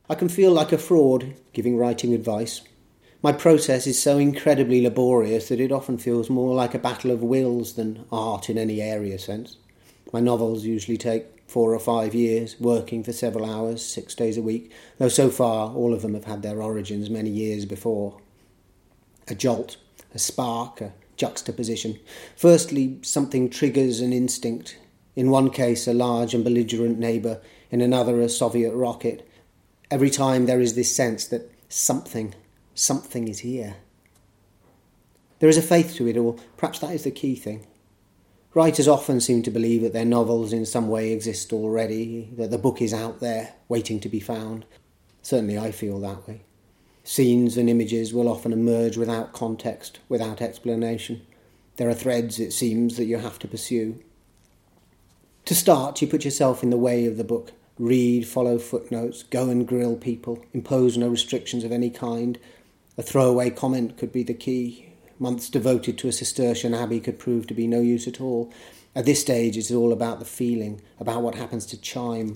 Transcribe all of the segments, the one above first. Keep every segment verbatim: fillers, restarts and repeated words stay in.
I can feel like a fraud giving writing advice. My process is so incredibly laborious that it often feels more like a battle of wills than art in any area sense. My novels usually take four or five years, working for several hours, six days a week, though so far all of them have had their origins many years before. A jolt, a spark, a juxtaposition. Firstly, something triggers an instinct. In one case, a large and belligerent neighbour, in another, a Soviet rocket. Every time there is this sense that something, something is here. There is a faith to it all. Perhaps that is the key thing. Writers often seem to believe that their novels in some way exist already, that the book is out there, waiting to be found. Certainly I feel that way. Scenes and images will often emerge without context, without explanation. There are threads, it seems, that you have to pursue. To start, you put yourself in the way of the book. Read, follow footnotes, go and grill people, impose no restrictions of any kind. A throwaway comment could be the key. Months devoted to a Cistercian abbey could prove to be no use at all. At this stage, it's all about the feeling, about what happens to chime.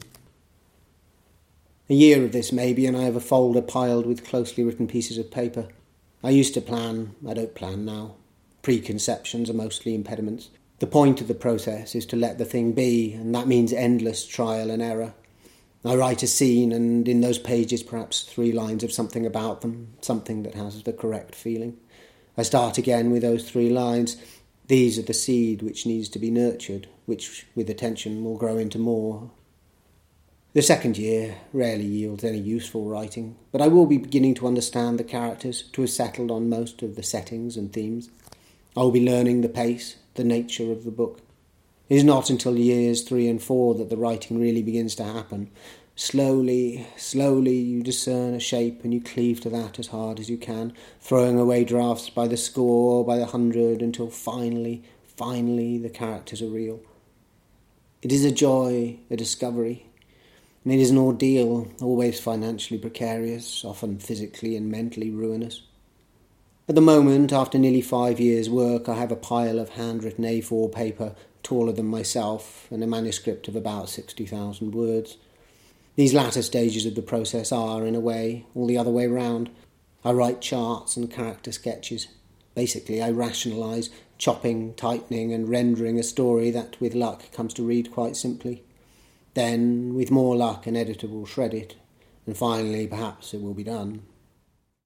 A year of this maybe, and I have a folder piled with closely written pieces of paper. I used to plan, I don't plan now. Preconceptions are mostly impediments. The point of the process is to let the thing be, and that means endless trial and error. I write a scene, and in those pages perhaps three lines of something about them, something that has the correct feeling. I start again with those three lines. These are the seed which needs to be nurtured, which with attention will grow into more. The second year rarely yields any useful writing, but I will be beginning to understand the characters, to have settled on most of the settings and themes. I will be learning the pace, the nature of the book. It is not until years three and four that the writing really begins to happen. Slowly, slowly you discern a shape and you cleave to that as hard as you can, throwing away drafts by the score, by the hundred, until finally, finally the characters are real. It is a joy, a discovery. And it is an ordeal, always financially precarious, often physically and mentally ruinous. At the moment, after nearly five years' work, I have a pile of handwritten A four paper taller than myself and a manuscript of about sixty thousand words. These latter stages of the process are, in a way, all the other way round. I write charts and character sketches. Basically, I rationalise, chopping, tightening and rendering a story that, with luck, comes to read quite simply. Then, with more luck, an editor will shred it, and finally, perhaps, it will be done.